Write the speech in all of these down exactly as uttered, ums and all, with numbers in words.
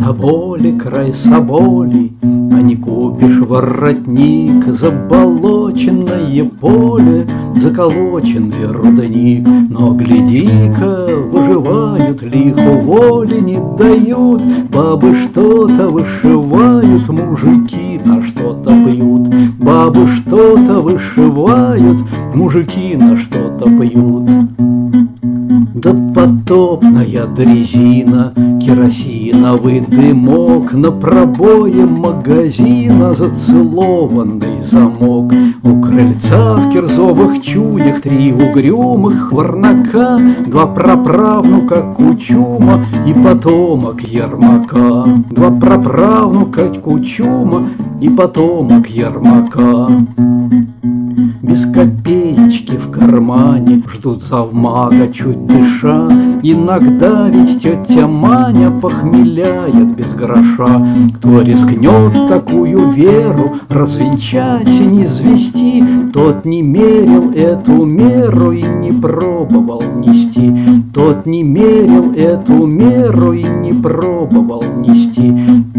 Тоболи край соболей, а не купишь воротник. Заболоченное поле, заколоченный рудник. Но гляди-ка, выживают лихо, воли не дают. Бабы что-то вышивают, мужики на что-то пьют. Бабы что-то вышивают, мужики на что-то пьют. Да потопная дрезина, керосиновый дымок, на пробое магазина зацелованный замок. У крыльца в кирзовых чунях три угрюмых варнака, два праправнука Кучума и потомок Ермака. Два праправнука Кучума и потомок Ермака. Без копеечки в кармане ждут завмага, чуть дыша. Иногда ведь тетя Маня похмеляет без гроша. Кто рискнет такую веру развенчать и не звести, тот не мерил эту меру и не пробовал нести. Тот не мерил эту меру и не пробовал нести.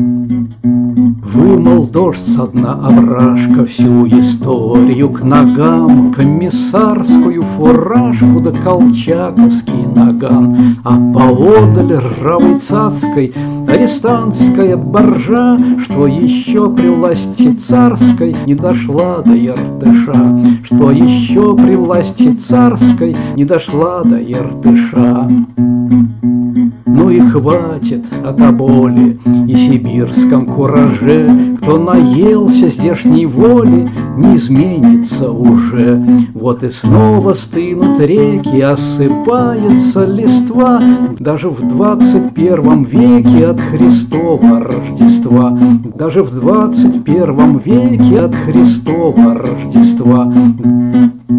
Вымыл дождь со дна овражка всю историю к ногам, комиссарскую фуражку да колчаковский наган. А поодаль ржавой цацкой арестантская боржа, что еще при власти царской не дошла до Иртыша. Что еще при власти царской не дошла до Иртыша. Ну и хватит о Тоболе и сибирском кураже. Кто наелся здешней воли, не изменится уже. Вот и снова стынут реки, осыпается листва. Даже в двадцать первом веке от Христова Рождества. Даже в двадцать первом веке от Христова Рождества.